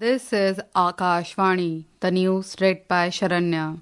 This is Akashvani, the news read by Sharanya.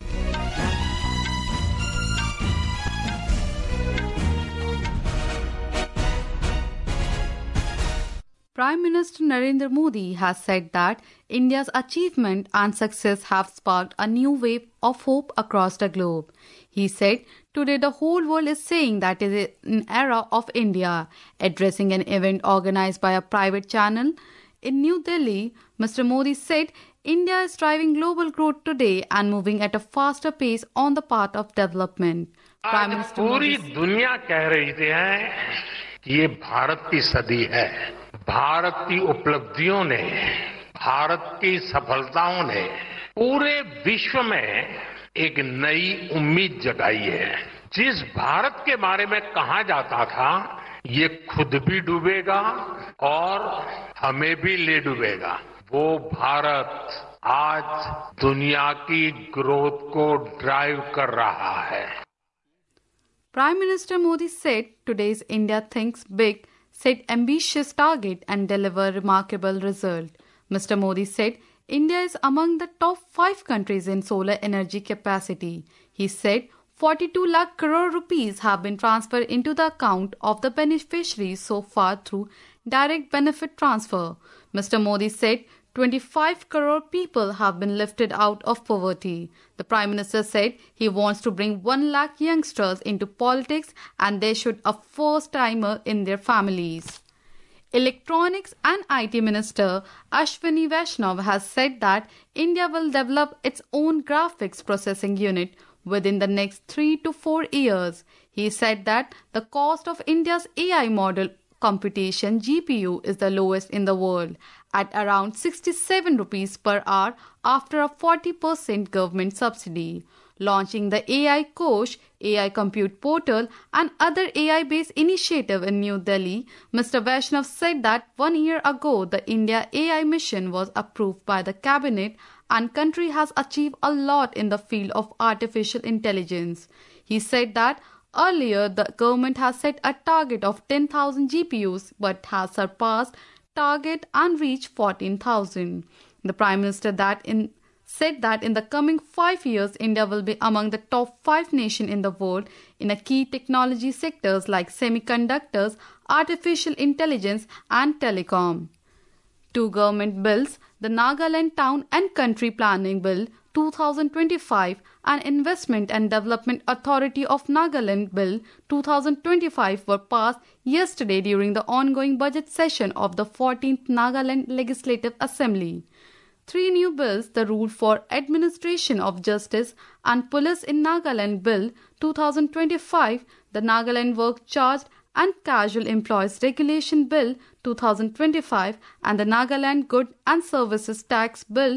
Prime Minister Narendra Modi has said that India's achievement and success have sparked a new wave of hope across the globe. He said, "Today the whole world is saying that it is an era of India." Addressing an event organized by a private channel in New Delhi, Mr. Modi said, "India is driving global growth today and moving at a faster pace on the path of development." Prime Minister पूरी दुनिया कह रही है कि ये भारत की सदी है। भारत की उपलब्धियों ने, भारत की सफलताओं ने पूरे विश्व में एक नई उम्मीद जगाई है। जिस भारत के बारे में कहा जाता था ये खुद भी डूबेगा और हमें भी ले डूबेगा, वो भारत आज दुनिया की ग्रोथ को ड्राइव कर रहा है। Prime Minister Modi said today's India thinks big, set ambitious target and deliver remarkable result. Mr. Modi said India is among the top 5 countries in solar energy capacity. He said 42 lakh crore rupees have been transferred into the account of the beneficiaries so far through direct benefit transfer. Mr. Modi said 25 crore people have been lifted out of poverty. The Prime Minister said he wants to bring 1 lakh youngsters into politics and they should a first-timer in their families. Electronics and IT Minister Ashwini Vaishnaw has said that India will develop its own graphics processing unit within the next 3 to 4 years. He said that the cost of India's AI model computation GPU is the lowest in the world at around 67 rupees per hour after a 40% government subsidy. Launching the AI Kosh, AI Compute Portal and other AI-based initiative in New Delhi, Mr. Vaishnaw said that 1 year ago the India AI mission was approved by the cabinet and country has achieved a lot in the field of artificial intelligence. He said that earlier the government has set a target of 10,000 GPUs but has surpassed target and reached 14,000. The Prime Minister said that in the coming 5 years, India will be among the top 5 nations in the world in a key technology sectors like semiconductors, artificial intelligence and telecom. 2 government bills, the Nagaland Town and Country Planning Bill 2025 and Investment and Development Authority of Nagaland Bill 2025 were passed yesterday during the ongoing budget session of the 14th Nagaland Legislative Assembly. 3 new bills, the Rule for Administration of Justice and Police in Nagaland Bill 2025, the Nagaland Work Charged and Casual Employees Regulation Bill 2025 and the Nagaland Goods and Services Tax Bill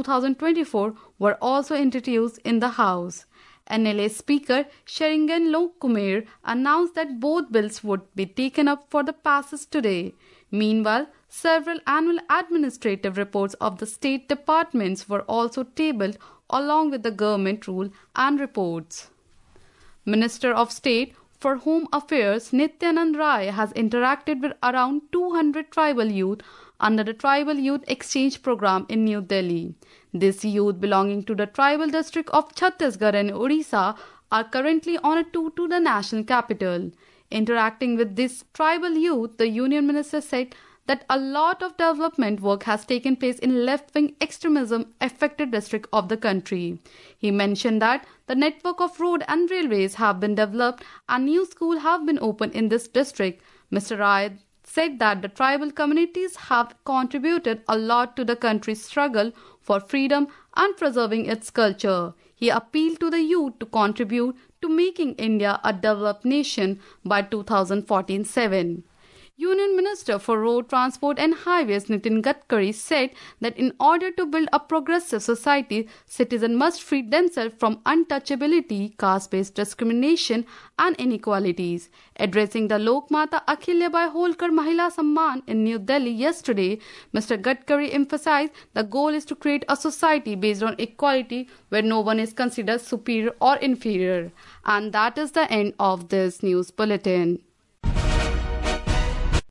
2024 were also introduced in the House. NLA Speaker Sheringan Lokumar announced that both bills would be taken up for the passage today. Meanwhile, several annual administrative reports of the state departments were also tabled along with the government rule and reports. Minister of State for Home Affairs Nityanand Rai has interacted with around 200 tribal youth under the Tribal Youth Exchange Program in New Delhi. These youth belonging to the tribal district of Chhattisgarh and Odisha are currently on a tour to the national capital. Interacting with this tribal youth, the Union Minister said that a lot of development work has taken place in left-wing extremism affected district of the country. He mentioned that the network of road and railways have been developed and new schools have been opened in this district. Mr. Rai said that the tribal communities have contributed a lot to the country's struggle for freedom and preserving its culture. He appealed to the youth to contribute to making India a developed nation by 2047. Union Minister for Road Transport and Highways Nitin Gadkari said that in order to build a progressive society, citizens must free themselves from untouchability, caste-based discrimination and inequalities. Addressing the Lokmata Ahilyabai Holkar Mahila Samman in New Delhi yesterday, Mr. Gadkari emphasized the goal is to create a society based on equality where no one is considered superior or inferior. And that is the end of this news bulletin.